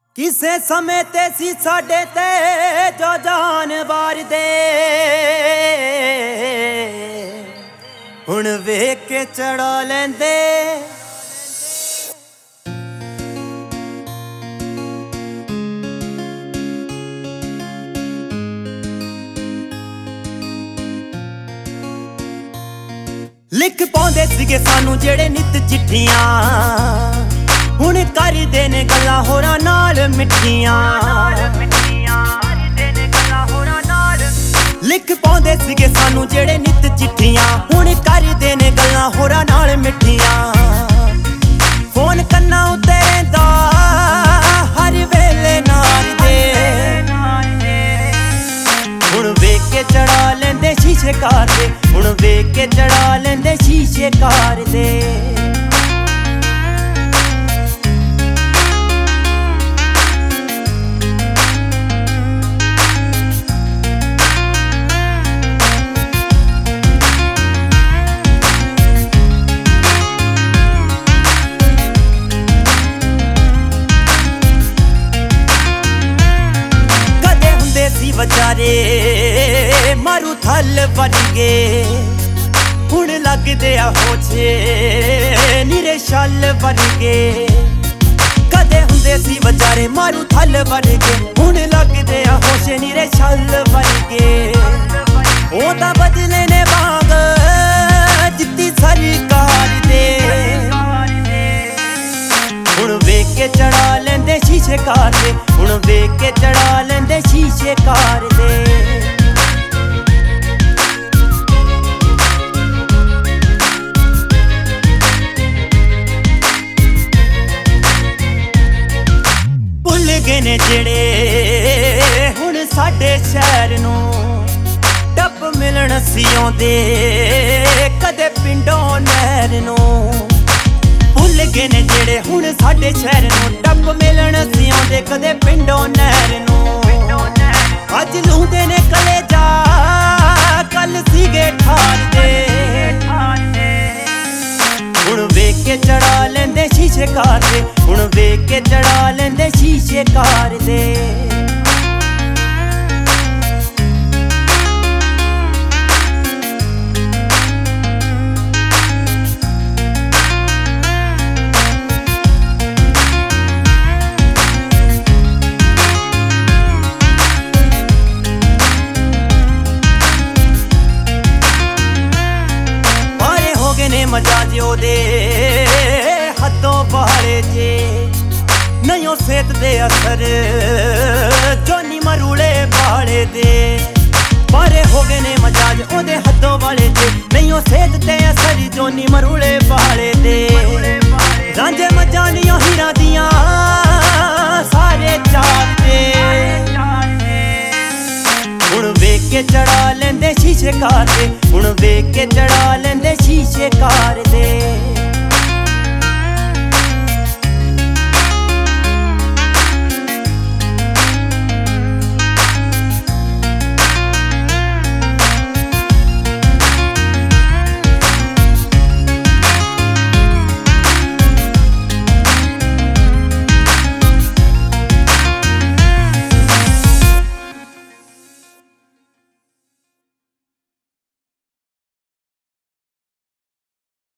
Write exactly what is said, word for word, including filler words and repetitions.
ਕਿਸੇ ਸਮੇਂ ਤੇ ਸੀ ਸਾਡੇ ਤੇ ਜੋ ਜਾਨਵਰ ਦੇ ਹੁਣ ਵੇਖ ਕੇ ਚੜਾ ਲੈਂਦੇ। ਲਿਖ ਪਾਉਂਦੇ ਸੀਗੇ ਸਾਨੂੰ ਜਿਹੜੇ ਨਿੱਤ ਚਿੱਠੀਆਂ, ਹੁਣ ਕਰਦੇ ਨੇ ਗੱਲਾਂ ਹੋਰਾਂ ਨਾਲ ਮਿੱਠੀਆਂ। ਲਿਖ ਪਾਉਂਦੇ ਸੀਗੇ ਸਾਨੂੰ ਜਿਹੜੇ ਨਿੱਤ ਚਿੱਠੀਆਂ, ਹੁਣ ਕਰਦੇ ਨੇ ਗੱਲਾਂ ਹੋਰਾਂ ਨਾਲ ਮਿੱਠੀਆਂ। ਫੋਨ ਕੰਨਾਂ ਉੱਤੇ ਰਹਿੰਦਾ ਹਰ ਵੇਲੇ ਨਾਲ ਦੇ, ਹੁਣ ਵੇਖ ਕੇ ਚੜਾ ਲੈਂਦੇ ਸ਼ੀਸ਼ੇ ਕਾਰ ਦੇ, ਹੁਣ ਵੇਖ ਕੇ ਚੜਾ ਲੈਂਦੇ ਸ਼ੀਸ਼ੇ ਕਾਰ ਦੇ। ਵਿਚਾਰੇ ਮਾਰੂ ਥਲ ਬਣ ਗਏ, ਹੁਣ ਲੱਗਦੇ ਆ ਹੋਛੇ ਨੀਰੇ ਛਲ ਬਣ ਗਏ। ਕਦੇ ਹੁੰਦੇ ਸੀ ਵਿਚਾਰੇ ਮਾਰੂ ਥਲ ਬਣ ਗਏ, ਹੁਣ ਲੱਗਦੇ ਆ ਹੋਛੇ ਨੀਰੇ ਛਲ ਬਣ ਗਏ। ਉਹ ਤਾਂ ਬਦਲੇ ਨੇ ਵਾਂਗ ਜਿੱਤੀ ਸਰਕਾਰ ਦੇ, ਹੁਣ ਵੇਖ ਕੇ ਚੜਾ ਲੈਂਦੇ ਸ਼ੀਸ਼ੇ ਕਾਰ ਦੇ, ਹੁਣ ਵੇਖ ਕੇ ਚੜਾ ਲੈਂਦੇ ਸ਼ੀਸ਼ੇ ਕਾਰ ਦੇ। ਭੁੱਲ ਗਏ ਨੇ ਜਿਹੜੇ ਹੁਣ ਸਾਡੇ ਸ਼ਹਿਰ ਨੂੰ, ਟੱਪ ਮਿਲਣ ਸੀ ਆਉਂਦੇ ਕਦੇ ਪਿੰਡੋਂ ਨਹਿਰ ਨੂੰ। ਭੁੱਲ ਗਏ ਨੇ ਜਿਹੜੇ ਹੁਣ ਸਾਡੇ ਸ਼ਹਿਰ ਨੂੰ, ਟੱਪ ਮਿਲਣ ਸੀ ਆਉਂਦੇ ਕਦੇ ਪਿੰਡੋਂ ਨਹਿਰ ਨੂੰ। ਅੱਜ ਲੂੰਦੇ ਨੇ ਕਲੇਜਾ ਕੱਲ ਸੀਗੇ ਠਾਰ ਦੇ, ਹੁਣ ਵੇਖ ਕੇ ਚੜਾ ਲੈਂਦੇ ਸ਼ੀਸ਼ੇ ਕਾਰ ਦੇ, ਹੁਣ ਵੇਖ ਕੇ ਚੜਾ ਲੈਂਦੇ ਸ਼ੀਸ਼ੇ ਕਾਰ ਦੇ। ਮਜਾਜ ਉਹਦੇ ਹੱਦੋਂ ਬਾਹਲੇ ਜੇ, ਨਹੀਂ ਉਹ ਸਿਹਤ ਦੇ ਅਸਰ ਜੋਨੀ ਮਰੂਲੇ ਬਾਲੇ ਦੇ। ਬਾਰੇ ਹੋ ਗਏ ਨੇ ਮਜਾਜ ਉਹਦੇ ਹੱਦੋਂ ਵਾਲੇ ਜੇ, ਨਹੀਂ ਉਹ ਸਿਹਤ ਦੇ ਅਸਰ ਜੋਨੀ ਮਰੂਲੇ ਬਾਲੇ ਦੇ। ਰਾਂਝੇ ਮਜਾਨੀਆਂ ਹੀਰਾਂ ਦੀਆਂ ਸਾਰੇ ਚਾਰ ਦੇ, ਹੁਣ ਵੇਖ ਕੇ ਚੜਾ ਲੈਂਦੇ ਸ਼ੀਸ਼ੇ ਕਾਰ ਦੇ, ਹੁਣ ਵੇਖ ਕੇ ਚੜਾ ਲੈਂਦੇ ਸ਼ੀਸ਼ੇ ਕਾਰ ਦੇ।